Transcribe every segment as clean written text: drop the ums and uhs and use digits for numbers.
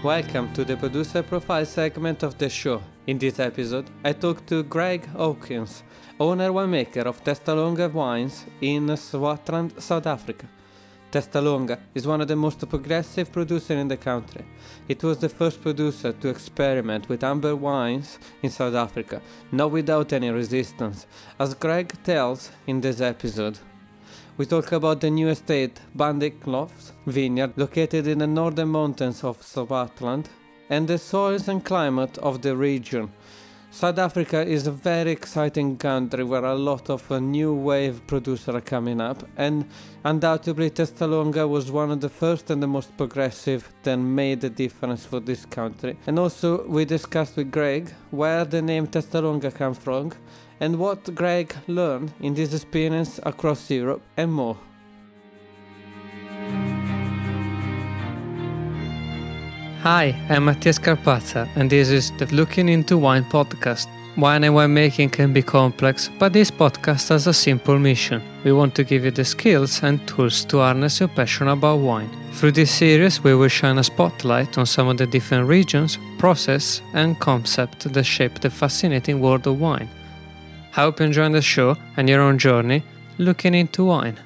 Welcome to the producer profile segment of the show. In this episode, I talk to Greg Hawkins, owner winemaker of Testalonga Wines in Swartland, South Africa. Testalonga is one of the most progressive producers in the country. It was the first producer to experiment with amber wines in South Africa, not without any resistance, as Greg tells in this episode. We talk about the new estate, Bandiklofts vineyard, located in the northern mountains of Swartland, and the soils and climate of the region. South Africa is a very exciting country where a lot of new wave producers are coming up, and undoubtedly Testalonga was one of the first and the most progressive that made a difference for this country. And also we discussed with Greg where the name Testalonga comes from, and what Greg learned in this experience across Europe and more. Hi, I'm Mattias Carpazza, and this is the Looking Into Wine podcast. Wine and winemaking can be complex, but this podcast has a simple mission. We want to give you the skills and tools to harness your passion about wine. Through this series, we will shine a spotlight on some of the different regions, process, and concepts that shape the fascinating world of wine. I hope you enjoy the show and your own journey looking into wine.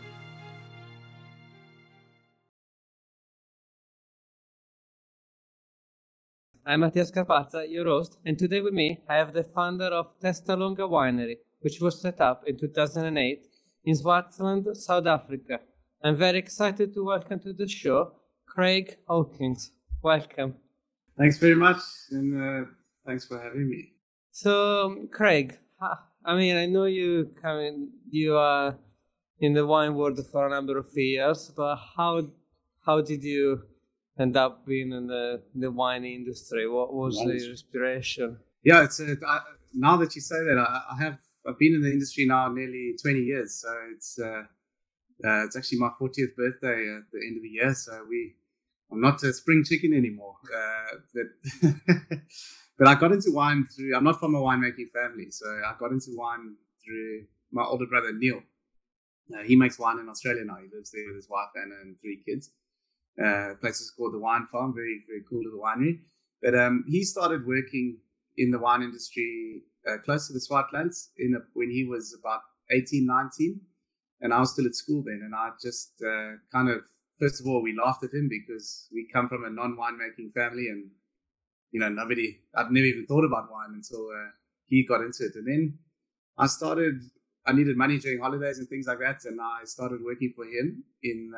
I'm Mattias Carpazza, your host, and today with me I have the founder of Testalonga Winery, which was set up in 2008 in Swartland, South Africa. I'm very excited to welcome to the show Craig Hawkins. Welcome. Thanks very much, and thanks for having me. So, Craig, I know you are in the wine world for a number of years, but how did you end up being in the wine industry? What was your inspiration? Yeah, now that you say that, I've been in the industry now nearly 20 years. So it's actually my 40th birthday at the end of the year. So I'm not a spring chicken anymore. But I got into wine I'm not from a winemaking family. So I got into wine through my older brother, Neil. He makes wine in Australia now. He lives there with his wife Anna and 3 kids. Place is called the Wine Farm, very, very cool little winery. But he started working in the wine industry close to the Swartlands when he was about 18, 19. And I was still at school then. And I just first of all, we laughed at him because we come from a non-winemaking family, and I'd never even thought about wine until he got into it. And then I needed money during holidays and things like that, and I started working for him in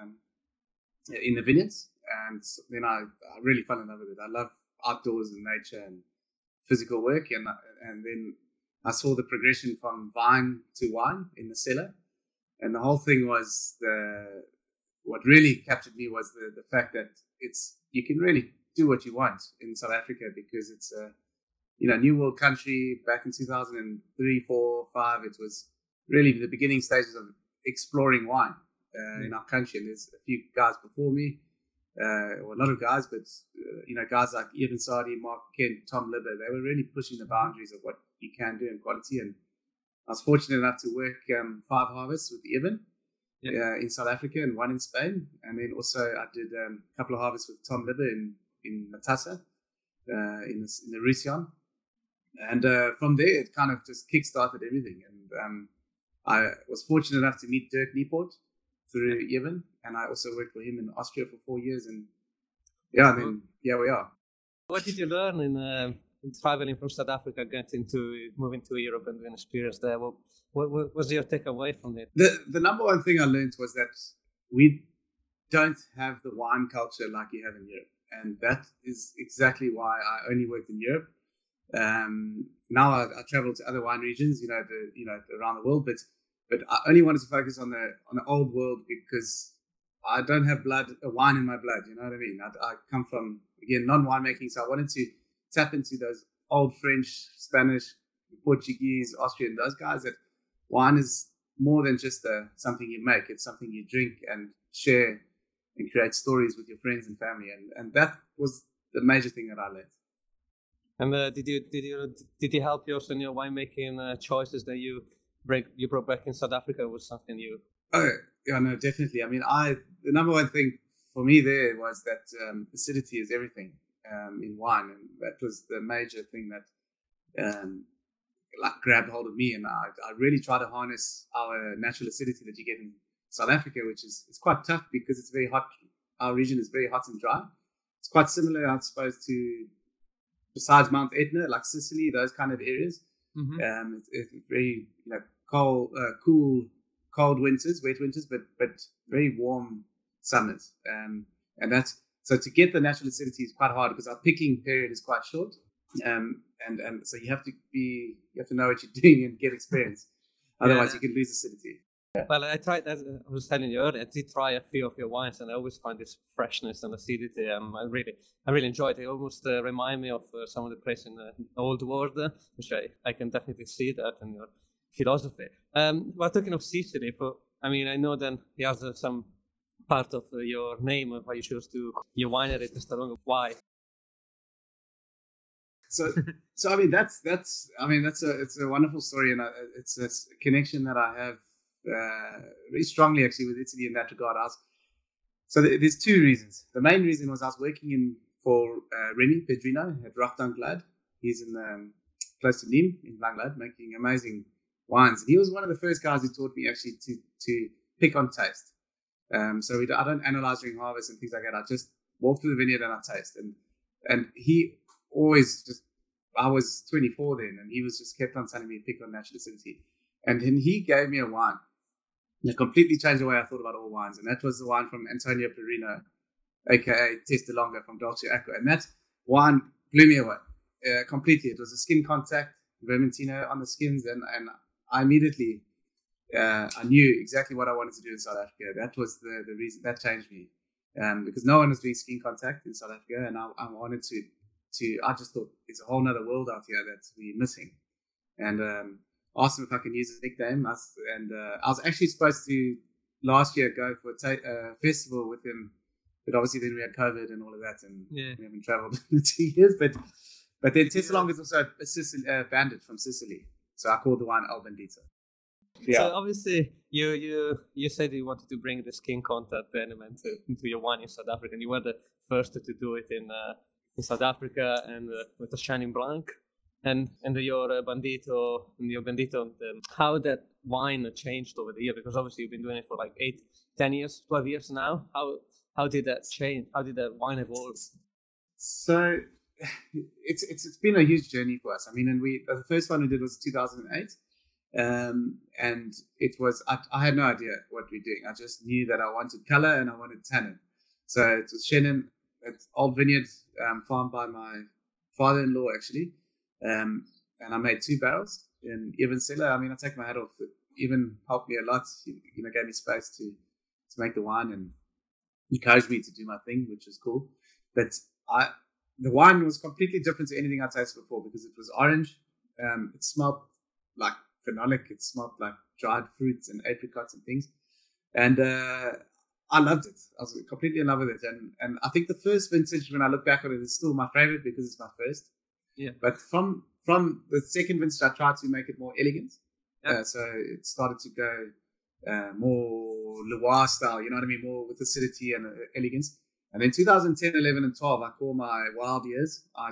the vineyards. And then I really fell in love with it. I love outdoors and nature and physical work, and then I saw the progression from vine to wine in the cellar. And the whole thing was what really captured me was the fact that you can really do what you want in South Africa, because it's a new world country. Back in 2003, 4, 5, it was really the beginning stages of exploring wine in our country. And there's a few guys before me, or a lot of guys, but guys like Eben Sadi, Mark Kent, Tom Libber, they were really pushing the boundaries of what you can do in quality. And I was fortunate enough to work 5 harvests with Eben in South Africa and 1 in Spain. And then also I did a couple of harvests with Tom Libber in Matassa, in the Roussillon. And from there, it kind of just kick-started everything. And I was fortunate enough to meet Dirk Niepoort through Eben, and I also worked for him in Austria for 4 years. And then here we are. What did you learn in traveling from South Africa, moving to Europe and doing experience there? What was your takeaway from it? The number one thing I learned was that we don't have the wine culture like you have in Europe. And that is exactly why I only worked in Europe. Now I travel to other wine regions, around the world, but I only wanted to focus on the old world because I don't have wine in my blood. You know what I mean? I come from, again, non-winemaking, so I wanted to tap into those old French, Spanish, Portuguese, Austrian, those guys, that wine is more than just something you make. It's something you drink and share and create stories with your friends and family, and that was the major thing that I learned. And did you help you also in your winemaking choices that you brought back in South Africa? Was something you? Oh yeah, no, definitely. I mean, the number one thing for me there was that acidity is everything, in wine, and that was the major thing that grabbed hold of me. And I really try to harness our natural acidity that you get in South Africa, which is it's quite tough because it's very hot. Our region is very hot and dry. It's quite similar, I suppose, to besides Mount Etna, like Sicily, those kind of areas. Mm-hmm. It's very cold, cold winters, wet winters, but very warm summers. And that's so to get the natural acidity is quite hard because our picking period is quite short. And so you have to know what you're doing and get experience. Otherwise, you can lose acidity. Well, I tried, as I was telling you earlier, I did try a few of your wines, and I always find this freshness and acidity. I really enjoyed it. It almost remind me of some of the place in the old world, which I can definitely see that in your philosophy. Well, talking of Sicily, I know then you have some part of your name of why you chose to your winery Testalonga. Why? So that's a wonderful story, and it's a connection that I have very strongly actually with Italy in that regard. So there's two reasons. The main reason was I was working for Remy Pedrino at Roch Danglad. He's in close to Nîmes in Langlade, making amazing wines. He was one of the first guys who taught me actually to pick on taste. So I don't analyze during harvest and things like that. I just walk through the vineyard and I taste. And he always I was 24 then, and he was just kept on telling me to pick on natural acidity. And then he gave me a wine that completely changed the way I thought about all wines. And that was the wine from Antonio Perino, aka Testalonga from Dolce Acqua. And that wine blew me away completely. It was a skin contact, Vermentino on the skins. And I immediately, I knew exactly what I wanted to do in South Africa. That was the reason that changed me. Because no one was doing skin contact in South Africa. And I wanted to I just thought it's a whole nother world out here that we're missing. And asked him if I can use his nickname. I was actually supposed to last year go for a festival with him, but obviously then we had COVID and all of that, and we haven't traveled in 2 years. But then Testalonga is also a bandit from Sicily, so I called the wine El Bandito. Yeah. So obviously you said you wanted to bring the skin contact element into your wine in South Africa, and you were the first to do it in South Africa and with the Chenin Blanc. And your Bandito, how that wine changed over the year, because obviously you've been doing it for like 8, 10 years, 12 years now. How did that change? How did that wine evolve? So it's been a huge journey for us. And the first one we did was 2008, and it was I had no idea what we're doing. I just knew that I wanted color and I wanted tannin. So it was Chenin, it's old vineyard farmed by my father-in-law actually. And I made 2 barrels in Evan Cellar. I take my hat off. Evan helped me a lot. He gave me space to make the wine and encouraged me to do my thing, which was cool. But the wine was completely different to anything I tasted before because it was orange. It smelled like phenolic. It smelled like dried fruits and apricots and things. And I loved it. I was completely in love with it. And I think the first vintage, when I look back on it, is still my favorite because it's my first. Yeah. But from the second vintage, I tried to make it more elegant. Yeah. So it started to go more Loire style, you know what I mean? More with acidity and elegance. And then 2010, 11, and 12, I call my wild years. I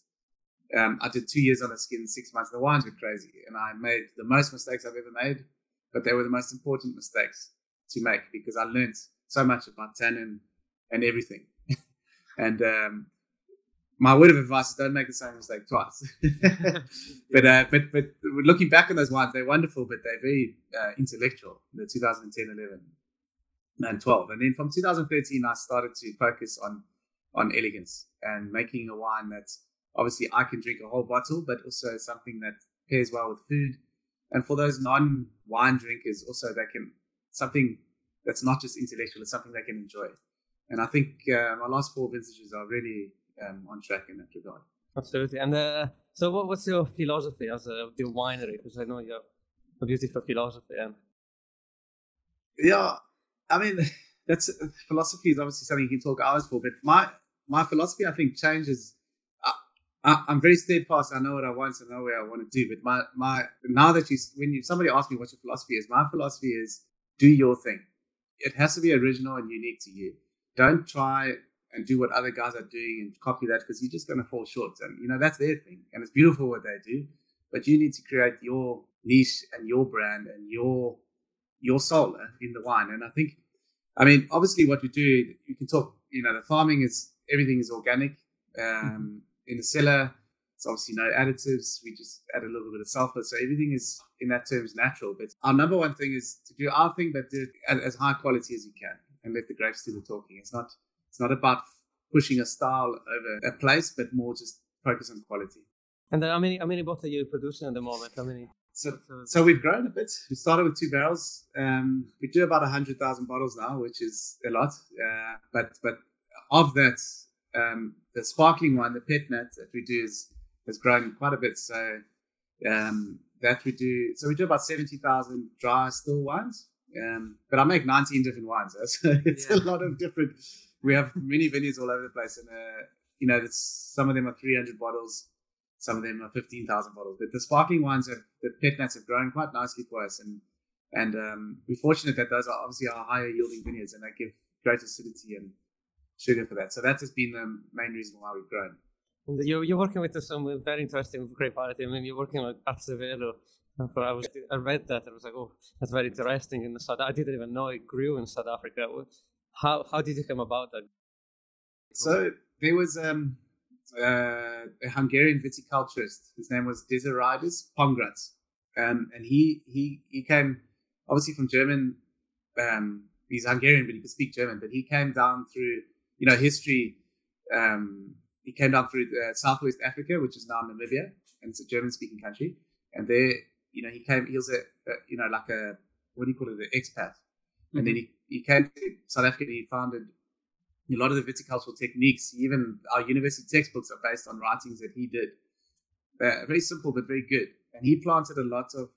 did 2 years on the skin, 6 months. The wines were crazy. And I made the most mistakes I've ever made. But they were the most important mistakes to make because I learned so much about tannin and everything. And my word of advice is don't make the same mistake twice. but looking back on those wines, they're wonderful, but they're very intellectual. The 2010, 11, and 12. And then from 2013, I started to focus on elegance and making a wine that obviously I can drink a whole bottle, but also something that pairs well with food. And for those non-wine drinkers, also something that's not just intellectual, it's something they can enjoy. And I think my last 4 vintages are really on track in that regard. Absolutely. And so what's your philosophy as the winery? Because I know you have a beautiful philosophy. Yeah, that's philosophy is obviously something you can talk hours for, but my philosophy, I think, changes. I'm very steadfast. I know what I want and know where I want to do. But now that when somebody asks me what your philosophy is, my philosophy is do your thing. It has to be original and unique to you. Don't try and do what other guys are doing and copy that, because you're just going to fall short. And, that's their thing. And it's beautiful what they do. But you need to create your niche and your brand and your soul in the wine. And I think, obviously what we do, you can talk, the farming everything is organic. In the cellar, it's obviously no additives. We just add a little bit of sulfur. So everything is, in that terms, natural. But our number one thing is to do our thing, but do it as high quality as you can and let the grapes do the talking. It's not about pushing a style over a place, but more just focus on quality. And how many bottles are you producing at the moment? How many? So we've grown a bit. We started with 2 barrels. We do about 100,000 bottles now, which is a lot. But of that, the sparkling wine, the pet nat that we do has grown quite a bit. So that we do. So we do about 70,000 dry still wines. But I make 19 different wines. So it's a lot of different. We have many vineyards all over the place, and some of them are 300 bottles. Some of them are 15,000 bottles. But the sparkling wines, the pet nats have grown quite nicely for us. And we're fortunate that those are obviously our higher yielding vineyards, and they give great acidity and sugar for that. So that has been the main reason why we've grown. And you're working with some very interesting grape variety. You're working with Arzevelo. I read that. I was like, oh, that's very interesting. I didn't even know it grew in South Africa. How did you come about that? So there was a Hungarian viticulturist. His name was Desiderius Pongratz, and he came obviously from German. He's Hungarian, but he could speak German. But he came down through history. He came down through Southwest Africa, which is now Namibia, and it's a German-speaking country. And there, he came. He was like a what do you call it, the expat. Mm-hmm. And then he came to South Africa. And he founded a lot of the viticultural techniques. Even our university textbooks are based on writings that he did. Very simple but very good. And he planted a lot of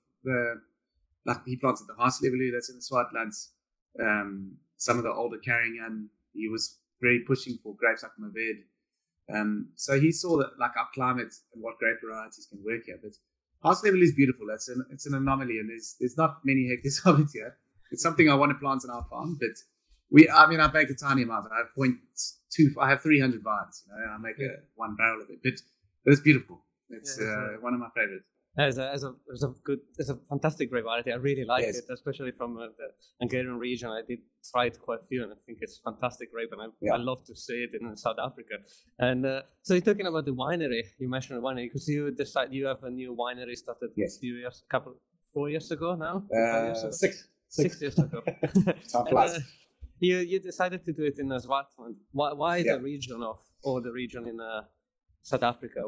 he planted the Haasleveloo that's in the Swartlands. Some of the older Carignan. He was very pushing for grapes like Mourvèdre. So he saw that our climate and what grape varieties can work here. But Haasleveloo is beautiful. It's an anomaly, and there's not many hectares of it here. It's something I want to plant on our farm, but I make a tiny amount. I have 300 vines. I make one barrel of it, but it's beautiful. It's one of my favorites. It's a fantastic grape variety. I really like it, especially from the Hungarian region. I did try it quite a few, and I think it's fantastic grape, and I love to see it in South Africa. And so you're talking about the winery. You mentioned the winery because you have a new winery started 4 years ago now. 6 years ago. You decided to do it in Swartland. Why the region in South Africa?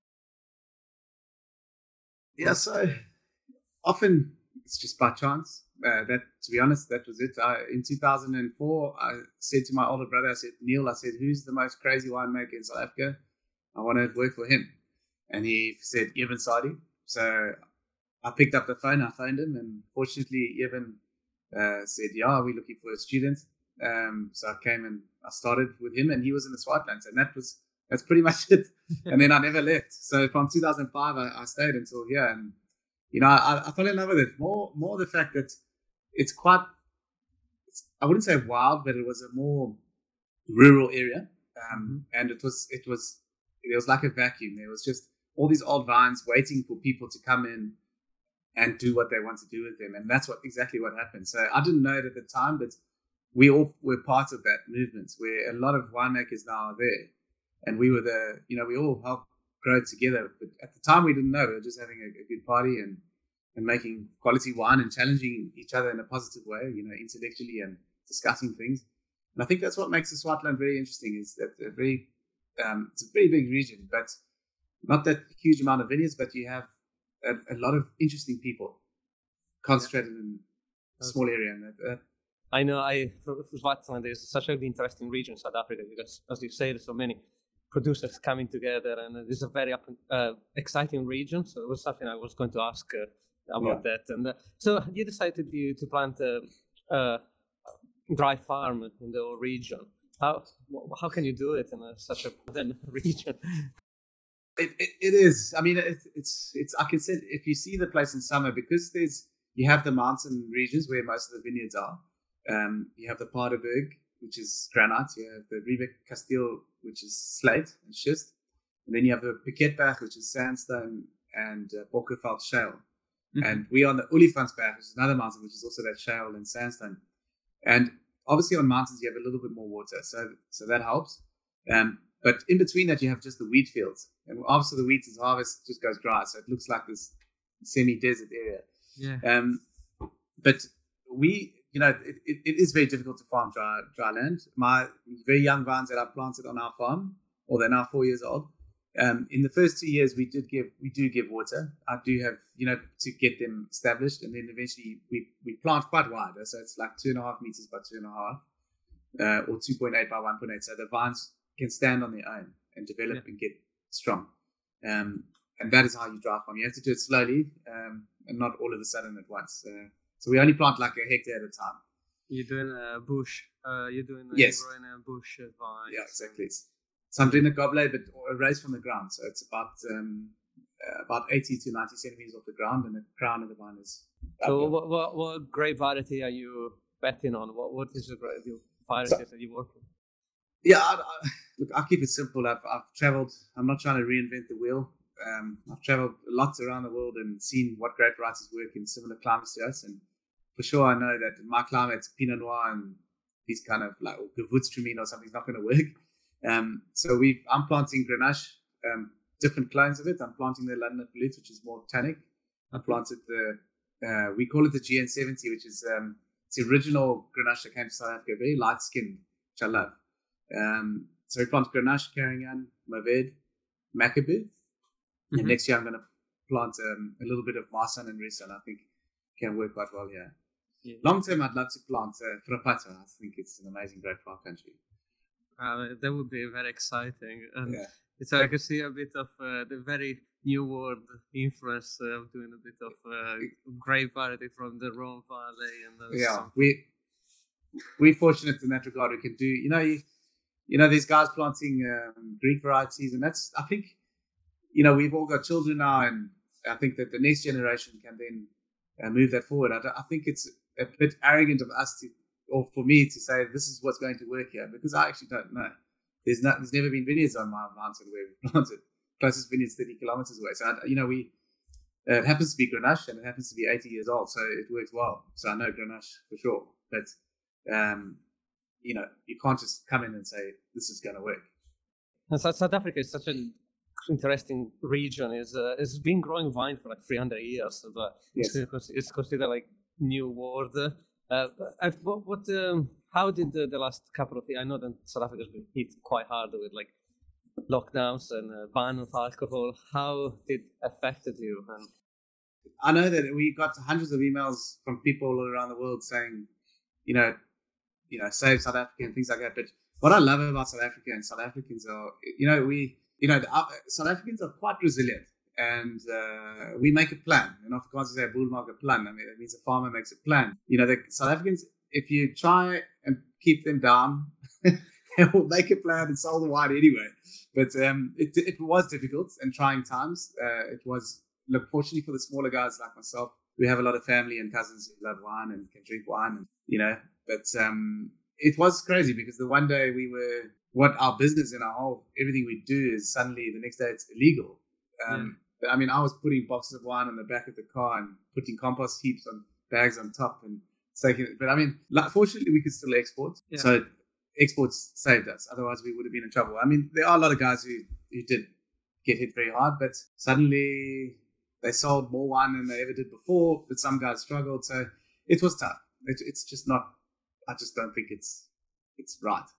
So often it's just by chance. That, to be honest, that was it. In 2004, I said to my older brother, Neil, who's the most crazy winemaker in South Africa? I want to work for him. And he said, Evan Sadi. So I picked up the phone, I phoned him, and fortunately, Evan said, we're looking for a student. So I came and I started with him, and he was in the Swartlands, and that's pretty much it. And then I never left. So from 2005, I stayed until here. And, I fell in love with it. More the fact that it's quite, I wouldn't say wild, but it was a more rural area. And it was like a vacuum. There was just all these old vines waiting for people to come in and do what they want to do with them. And that's exactly what happened. So I didn't know it at the time, but we all were part of that movement where a lot of winemakers now are there. And we were we all helped grow together. But at the time, we didn't know. We were just having a good party and making quality wine and challenging each other in a positive way, intellectually and discussing things. And I think that's what makes the Swartland very interesting is that it's a very big region, but not that huge amount of vineyards, but you have a lot of interesting people concentrated in a small area. And I know for Swartland is such an interesting region in South Africa because, as you say, there's so many producers coming together, and it's a very exciting region. So it was something I was going to ask about that. And so you decided to plant a dry farm in the whole region. How can you do it in such a region? It is. I mean, it's. I can say if you see the place in summer, because you have the mountain regions where most of the vineyards are. You have the Paardeberg, which is granite. You have the Riebeck Castile, which is slate and schist. And then you have the Piketberg, which is sandstone, and Bokkerveld shale. Mm-hmm. And we are on the Olifantsberg, which is another mountain, which is also that shale and sandstone. And obviously on mountains, you have a little bit more water, so that helps. But in between that, you have just the wheat fields. And after the wheat is harvested, just goes dry. So it looks like this semi-desert area. Yeah. But we, it is very difficult to farm dry land. My very young vines that I planted on our farm, or they're now 4 years old, in the first 2 years, we do give water. I do have, to get them established. And then eventually we plant quite wide. So it's like 2.5 meters by 2.5, or 2.8 by 1.8. So the vines can stand on their own and develop and get strong. And that is how you dry farm. You have to do it slowly, and not all of a sudden at once. So we only plant like a hectare at a time. You're doing a bush. Yes. You're growing a bush vine. Yeah, exactly. So I'm doing a goblet, but raised from the ground. So it's about 80 to 90 centimeters off the ground, and the crown of the vine is. So what grape variety are you betting on? What is the variety that you work with? Yeah, look, I'll keep it simple. I've traveled. I'm not trying to reinvent the wheel. I've traveled lots around the world and seen what grape varieties work in similar climates to us. And for sure, I know that in my climate, Pinot Noir and these kind of like Gewürztraminer or something is not going to work. So I'm planting Grenache, different clones of it. I'm planting the London Blue, which is more tannic. I planted we call it the GN70, which is it's the original Grenache that came to South Africa, very light skinned, which I love. So we planted Grenache, Carignan, Mourvèdre, Macabeu. Mm-hmm. And next year I'm going to plant a little bit of Marsanne and Riesling. I think can work quite well here. Yeah. Long term, I'd love to plant Frappato. I think it's an amazing grape for our country. That would be very exciting. So I could see a bit of the very New World influence of doing a bit of grape variety from the Rhone Valley. And we're fortunate in that regard. We can do, these guys planting Greek varieties, and that's, I think, we've all got children now, and I think that the next generation can then move that forward. I think it's a bit arrogant of us or for me to say this is what's going to work here, because I actually don't know. There's never been vineyards on my mountain where we planted. Closest vineyards 30 kilometers away. So it happens to be Grenache, and it happens to be 80 years old, so it works well. So I know Grenache for sure, but you can't just come in and say this is going to work. And South Africa is such an interesting region. It's been growing wine for like 300 years, but yes. It's considered like New World. How did the last couple of years? I know that South Africa's been hit quite hard with like lockdowns and ban of alcohol. How did it affected you? I know that we got hundreds of emails from people all around the world saying, save South Africa and things like that. But what I love about South Africa and South Africans are, South Africans are quite resilient, and we make a plan. And Afrikaans say boer maak 'n plan. I mean, that means a farmer makes a plan. The South Africans, if you try and keep them down, they will make a plan and sell the wine anyway. But it was difficult and trying times. It was, look, fortunately for the smaller guys like myself, we have a lot of family and cousins who love wine and can drink wine, but it was crazy because the one day what our business and everything we do is suddenly the next day it's illegal. But I mean, I was putting boxes of wine on the back of the car and putting compost heaps on bags on top and taking it. But I mean, fortunately we could still export. Yeah. So exports saved us. Otherwise we would have been in trouble. I mean, there are a lot of guys who did get hit very hard, but suddenly they sold more wine than they ever did before, but some guys struggled. So it was tough. It's just not, I just don't think it's right.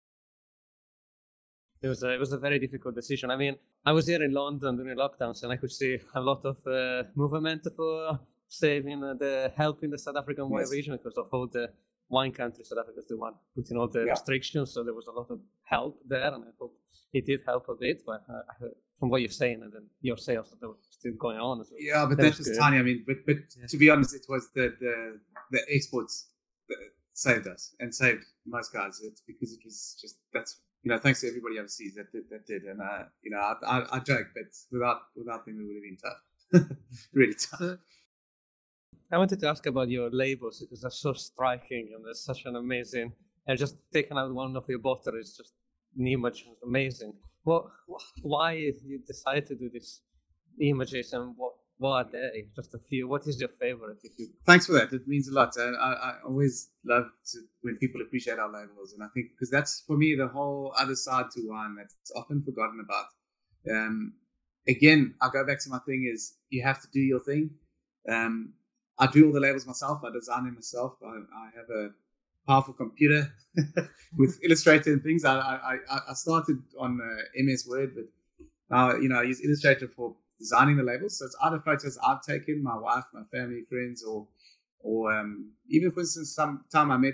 It was a very difficult decision. I mean, I was here in London during lockdowns, and I could see a lot of movement for helping the South African wine region, because of all the wine countries. South Africa is the one putting all the restrictions, so there was a lot of help there, and I hope it did help a bit. But I heard from what you're saying, and then your sales that were still going on. So yeah, but that's just tiny. I mean, but to be honest, it was the exports that saved us and saved most guys. It's because it was just thanks to everybody overseas that did. And I joke, but without them, it would have been tough, really tough. I wanted to ask about your labels, because they're so striking and they're such an amazing and just taking out one of your bottles is just an image is amazing. Why you decided to do these images, and what are they? Just a few. What is your favorite? If you Thanks for that. It means a lot. I always love when people appreciate our labels, and I think because that's for me the whole other side to wine that's often forgotten about. Again, I'll go back to my thing is you have to do your thing. I do all the labels myself. I design them myself. I have a powerful computer with Illustrator and things. I started on MS Word, but now I use Illustrator for designing the labels. So it's either photos I've taken, my wife, my family, friends, or even for instance, some time I met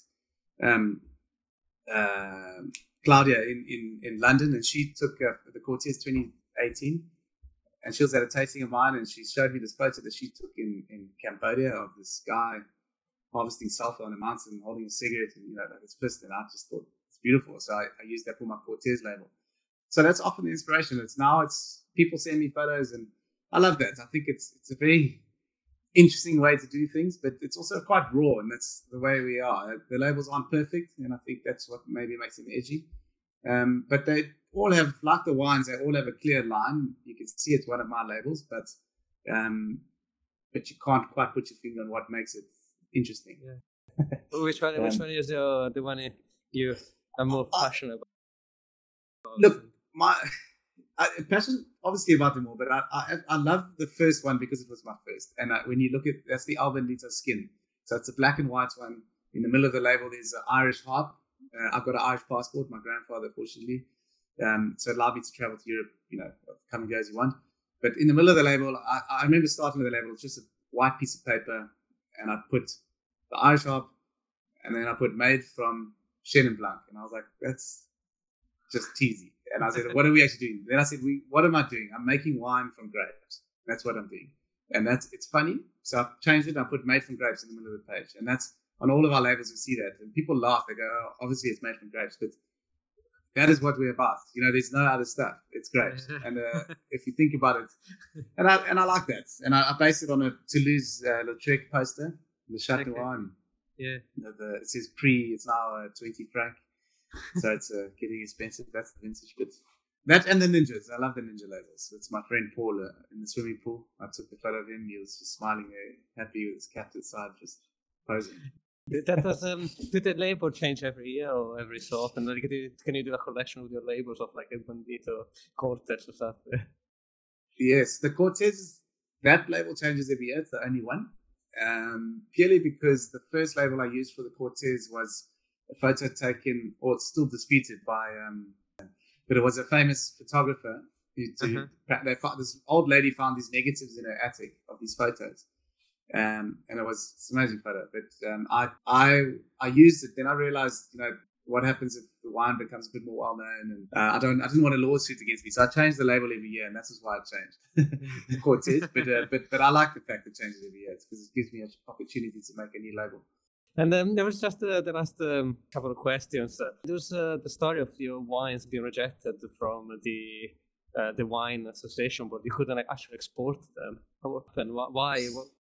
Claudia in London, and she took the Cortez 2018, and she was at a tasting of mine, and she showed me this photo that she took in Cambodia of this guy harvesting sulfur on a mountain, holding a cigarette, and like his fist, and I just thought it's beautiful. So I used that for my Cortez label. So that's often the inspiration. It's people send me photos, and I love that. I think it's a very interesting way to do things, but it's also quite raw, and that's the way we are. The labels aren't perfect, and I think that's what maybe makes them edgy. But they all have, like the wines, they all have a clear line. You can see it's one of my labels, but you can't quite put your finger on what makes it interesting. Yeah. Which one is the one you are more passionate about? Look, my passion obviously about them all, but I love the first one because it was my first. And when you look at, that's the Albandita skin. So it's a black and white one. In the middle of the label, there's an Irish harp. I've got an Irish passport, my grandfather, fortunately. So it allowed me to travel to Europe, come and go as you want. But in the middle of the label, I remember starting with the label, it's just a white piece of paper, and I put the Irish harp, and then I put made from Chenin Blanc. And I was like, that's just cheesy. And I said, what are we actually doing? Then I said, what am I doing? I'm making wine from grapes. That's what I'm doing. And it's funny. So I've changed it. I put made from grapes in the middle of the page. And that's on all of our labels, you see that. And people laugh. They go, oh, obviously it's made from grapes. But that is what we're about. There's no other stuff. It's grapes. And if you think about it, and I like that. And I based it on a Toulouse-Lautrec poster, the Chateau Wine. Yeah. It says it's now 20 franc. So it's getting expensive. That's the vintage bit. That and the ninjas. I love the ninja labels. It's my friend Paul in the swimming pool. I took the photo of him. He was just smiling there, happy with his cap to the side, just posing. That does did the label change every year or every so often? Can you do a collection with your labels of like a Bandito, Cortez or something? Yes, the Cortez, that label changes every year. It's the only one. Purely because the first label I used for the Cortez was a photo taken, or it's still disputed by, but it was a famous photographer. This old lady found these negatives in her attic of these photos, and it's an amazing photo. But I used it. Then I realized, what happens if the wine becomes a bit more well known, and I didn't want a lawsuit against me, so I changed the label every year, and that's just why I changed the Cortez. But I like the fact it changes every year because it gives me an opportunity to make a new label. And there was just the last couple of questions. There was the story of your wines being rejected from the wine association, but you couldn't actually export them. How happened? Why?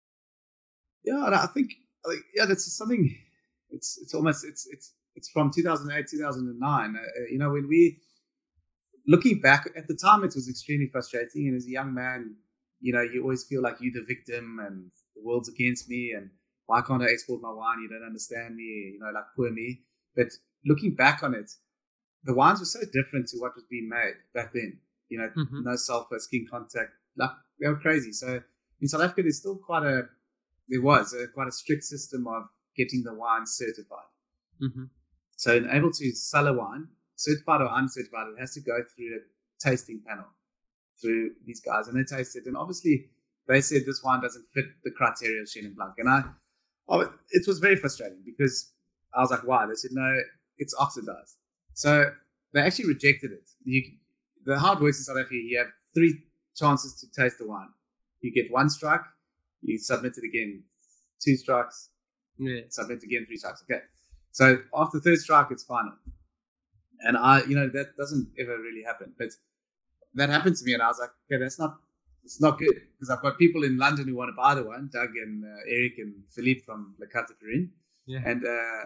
Yeah, I think that's something. It's almost it's from 2008, 2009. When we looking back at the time, it was extremely frustrating. And as a young man, you always feel like you're the victim and the world's against me and why can't I export my wine? You don't understand me, like poor me. But looking back on it, the wines were so different to what was being made back then. No sulfur, skin contact, like they were crazy. So in South Africa, there was quite a strict system of getting the wine certified. Mm-hmm. So in able to sell a wine, certified or uncertified, it has to go through a tasting panel through these guys, and they taste it. And obviously, they said this wine doesn't fit the criteria of Chenin Blanc, and it was very frustrating because I was like, why? They said, no, it's oxidized. So they actually rejected it. How it works in South Africa, you have 3 chances to taste the wine. You get 1 strike, you submit it again, 2 strikes, submit again, 3 strikes. Okay. So after the 3rd strike, it's final. And that doesn't ever really happen. But that happened to me, and I was like, okay, it's not good, because I've got people in London who want to buy the wine, Doug and Eric and Philippe from Le Carte Perrine. Yeah. And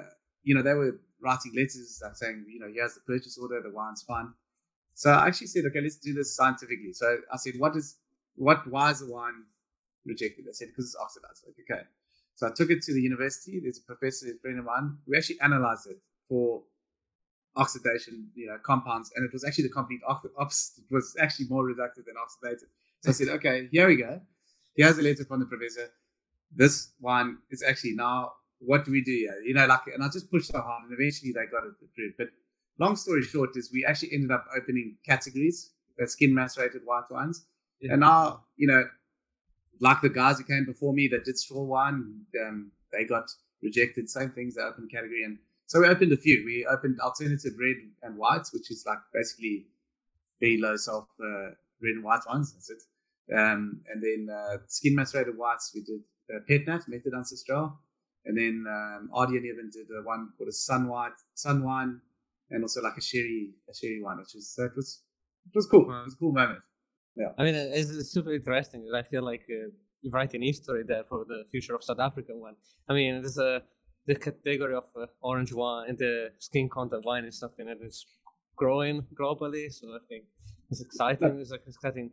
they were writing letters like saying, here's the purchase order, the wine's fine. So I actually said, okay, let's do this scientifically. So I said, why is the wine rejected? They said, because it's oxidized. Like, okay. So I took it to the university. There's a professor, a friend of mine. We actually analyzed it for oxidation, compounds, and it was actually the complete opposite. It was actually more reductive than oxidative. So I said, okay, here we go. Here's a letter from the professor. This wine is actually now, what do we do here? And I just pushed so hard, and eventually they got it approved. But long story short is we actually ended up opening categories, skin macerated white wines. Yeah. And now, like the guys who came before me that did straw wine, they got rejected, same things, they opened a category. And so we opened a few. We opened alternative red and whites, which is like basically very low sulfur red and white wines. That's it. And then skin macerated whites, we did Petnat, Method Ancestral. And then Ardie and Evan did one called a sun wine, and also like a sherry wine, which was it was cool. Wow. It was a cool moment. Yeah. I mean, it's super interesting. I feel like you're writing history there for the future of South African wine. I mean, there's the category of orange wine and the skin content wine is something that is growing globally. So I think it's exciting. It's like an exciting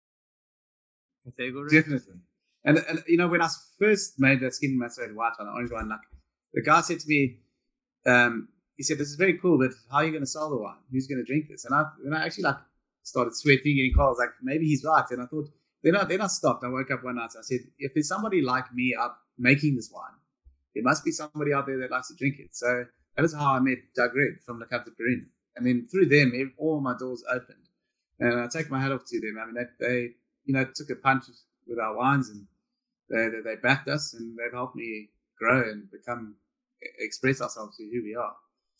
category. Definitely. And when I first made that skin macerated white wine, orange wine, like the guy said to me, he said, "This is very cool, but how are you going to sell the wine? Who's going to drink this?" And I actually like started sweating, getting cold. I was like, maybe he's right. And I thought, then I stopped. I woke up one night and I said, if there's somebody like me out making this wine, there must be somebody out there that likes to drink it. So that is how I met Doug Red from Le Cap de Perrine. And then through them, all my doors opened. And I take my hat off to them. I mean, they took a punch with our wines, and they backed us, and they've helped me grow and express ourselves to who we are.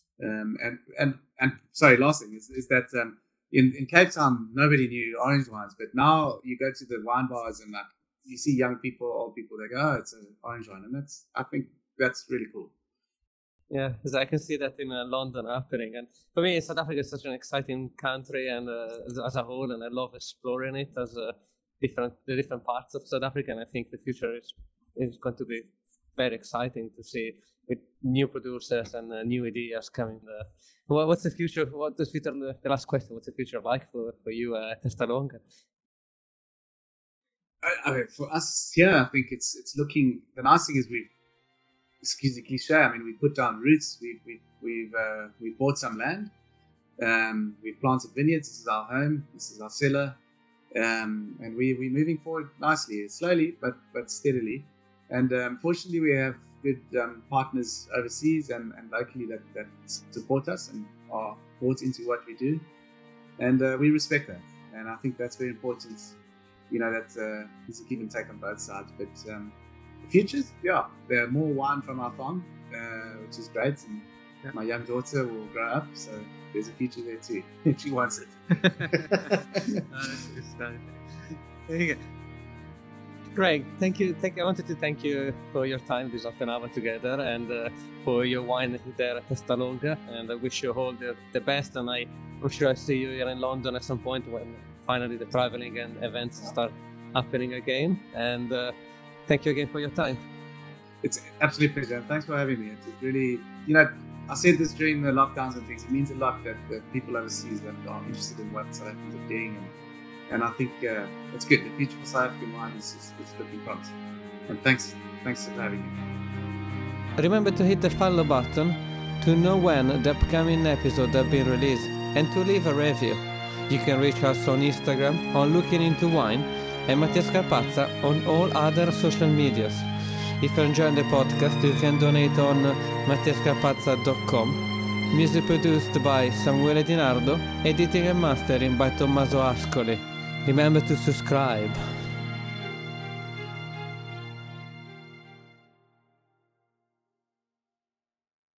And sorry, last thing is that in Cape Town nobody knew orange wines, but now you go to the wine bars and like you see young people, old people, they go, "Oh, it's an orange wine," and I think that's really cool. Yeah, because I can see that in London happening, and for me, South Africa is such an exciting country, and as a whole, and I love exploring it as the different parts of South Africa, and I think the future is going to be very exciting to see with new producers and new ideas coming. What's the future? The last question. What's the future like for you at Testalonga? For us here, I think it's looking. The nice thing is excuse the cliche. I mean, we put down roots. We've bought some land. We've planted vineyards. This is our home. This is our cellar. And we're moving forward nicely, slowly but steadily. And fortunately, we have good partners overseas and locally that support us and are bought into what we do. And we respect that. And I think that's very important. That it's a give and take on both sides. But the futures, there are more wine from our farm, which is great. And my young daughter will grow up, so there's a future there too, if she wants it. There you go. Greg, thank you. I wanted to thank you for your time this half an hour together, and for your wine there at Testalonga. And I wish you all the best. And I'm sure I'll see you here in London at some point when finally the traveling and events start happening again. And thank you again for your time. It's an absolute pleasure. Thanks for having me. It's really, I said this during the lockdowns and things. It means a lot that the people overseas that are interested in what South Africans are doing, and I think it's good. The future for South African wine is looking promising. And thanks for having me. Remember to hit the follow button to know when the upcoming episode have been released, and to leave a review. You can reach us on Instagram on Looking Into Wine, and Mattia Scarpazza on all other social medias. If you're enjoying the podcast, you can donate on mattiascarpazza.com. Music produced by Samuele Di Nardo, editing and mastering by Tommaso Ascoli. Remember to subscribe.